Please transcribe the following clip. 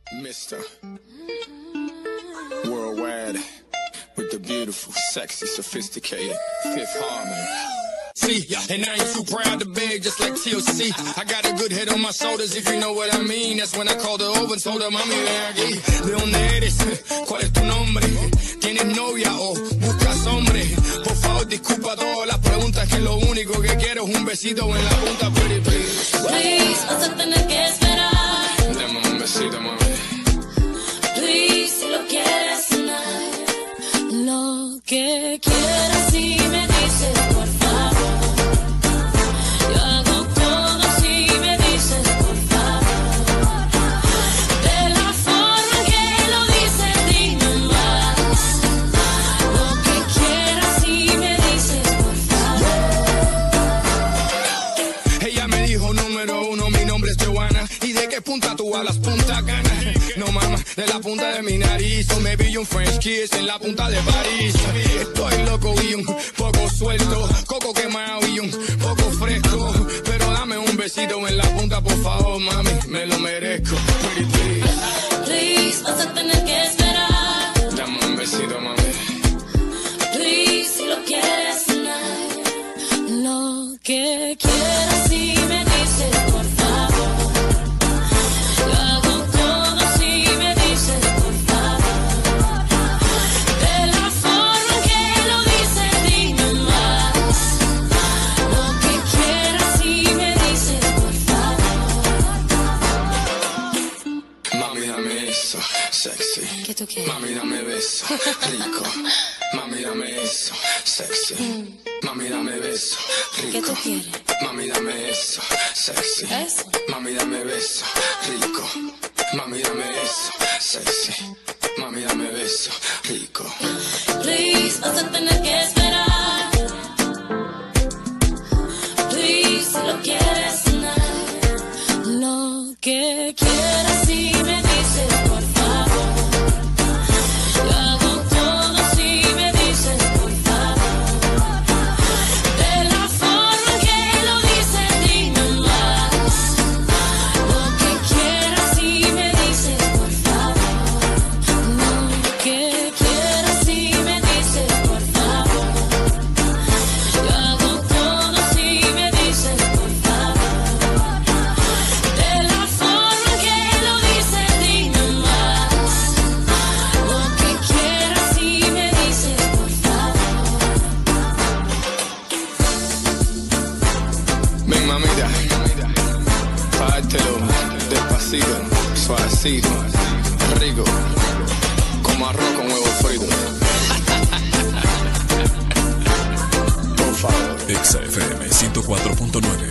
Mr. Worldwide, with the beautiful, sexy, sophisticated Fifth Harmony. See, and I ain't too proud to beg, just like TLC. I got a good head on my shoulders, if you know what I mean. That's when I called her over and told her, mami, ven aquí. ¿De dónde eres? ¿Cuál es tu nombre? ¿Tienes novia o buscas hombre? Por favor, disculpa todas las preguntas, que lo único que quiero es un besito en la punta, pretty please. Please, vas a tener que esperar. Dame un besito, mami. Please, si lo quieres tonight. Lo que quieras si me dices, por favor. Yo hago todo si me dices, por favor. De la forma que lo dices, dime más. Lo que quieras si me dices, por favor. Ella me dijo número uno, mi nombre es Johanna. ¿Y de qué punta tú hablas? Punta Cana. No mama, de la punta de mi nariz. O me vi un French kiss en la punta de París. Estoy loco y un poco suelto, coco quemado y un poco fresco. Pero dame un besito en la punta, por favor, mami, me lo merezco. Pretty please. Please, vas a tener que esperar. Dame un besito, mami. Please, si lo quieres tonight. Lo que quieras si me dices, por favor. Yo hago todo si me dices, por favor. De la forma que lo dices, dime más. Lo que quieras si me dices, por favor. Mami, dame eso, sexy. ¿Qué tú quieres? Mami, dame beso, rico. Mami, dame eso, sexy. Mami, dame beso, rico. ¿Qué tú quieres? Mami, dame eso, sexy. ¿Eso? Mami, dame beso, rico. Mami, dame eso, sexy. Mami, dame beso, rico. Please, vas a tener que esperar. Please, si lo quieres tonight. Lo que quieras si me dices, por favor. Yo hago todo si me dices, por favor. De la forma que lo dices, dime más. Lo que quieras si me dices, por favor. Lo que quieras si me dices, por favor. Yo hago todo si me dices, por favor. De la forma que lo dices, dime más. Lo que quieras si me dices, por favor. Ven, mamita, pártelo despacito, suavecito, rico, como arroz con huevo frito. Por favor. XFM 104.9.